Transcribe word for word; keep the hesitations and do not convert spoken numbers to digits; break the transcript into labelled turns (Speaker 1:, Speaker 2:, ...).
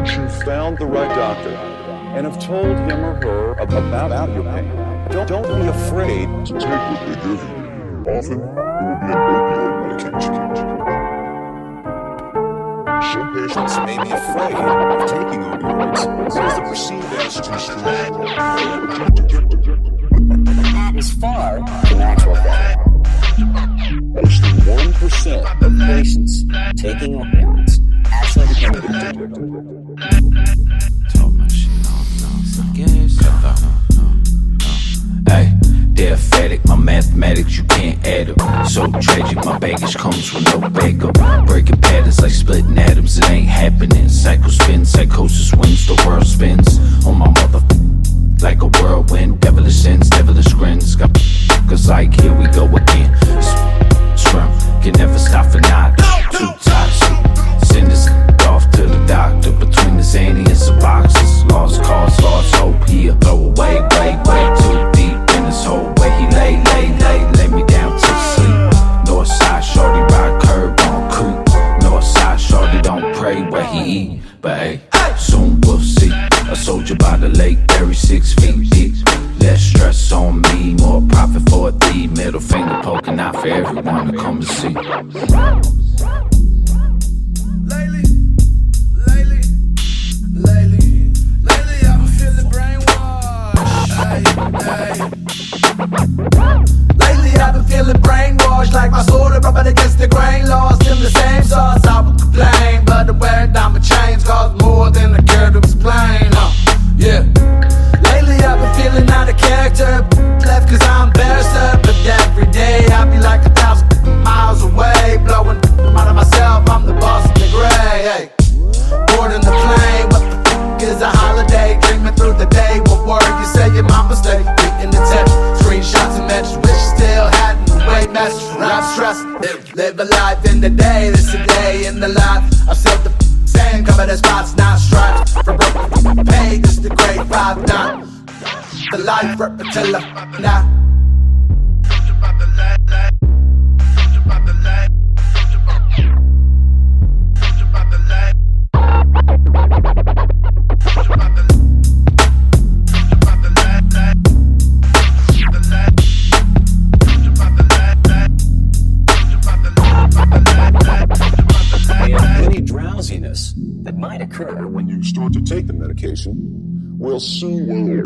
Speaker 1: that you found the right doctor and have told him or her about your pain. Don't, don't be afraid to take what they give you. Often, it will be an opioid medication. Some patients may be afraid of taking opioids because they're perceived as too strong.
Speaker 2: That is far from actual fact.
Speaker 1: Less than one percent
Speaker 2: Of patients taking opioids actually become addicted.
Speaker 3: Told my shit off, no, so guess. Hey, they're phatic, my mathematics, you can't add up. So tragic, my baggage comes with no backup. Breaking patterns like splitting atoms, it ain't happening. Cycle spins, psychosis wins, the world spins. On my mother, like a whirlwind, devilish sins, devilish grins. Got cause like, here we go again. Scrum, can never stop for not. Too toxic, send this off to the doctor. Between the zany and some boxes. Lost cause, lost hope here. Throw away, way, way too deep in this hole. Where he lay, lay, lay, lay me down to sleep. North side, shorty ride curb on creep. North side, shorty don't pray where he eat. But hey, soon we'll see. A soldier by the lake, thirty-six feet deep. Less stress on me, more profit for a thief. Middle finger poking out for everyone to come and see.
Speaker 4: Lately, lately, lately, lately I've been feeling brainwashed. Hey, hey. Lately I've been feeling brainwashed, like my sword rubbing against the grain, lost in the same sauce. I would complain, but the wearing diamond chains cost more than I care to explain. Uh, yeah. Lately I've been feeling out of character, left cause I'm embarrassed. But every day I be like a thousand miles away, blowing out of myself. I'm the boss of the gray. Hey, board in the plane. What the f is a holiday? Dreaming through the day. What word you say? Your mama stay in the text, screenshots and messages. Wish you still had the way message. I'm stressed. Live, live a life in the day. This a day in the life. I've still the same. Cover the spots, not stripes. From broken pay, this the grade five nine. The life reptilla now.
Speaker 1: Any drowsiness that might occur when you start to take the medication will soon will.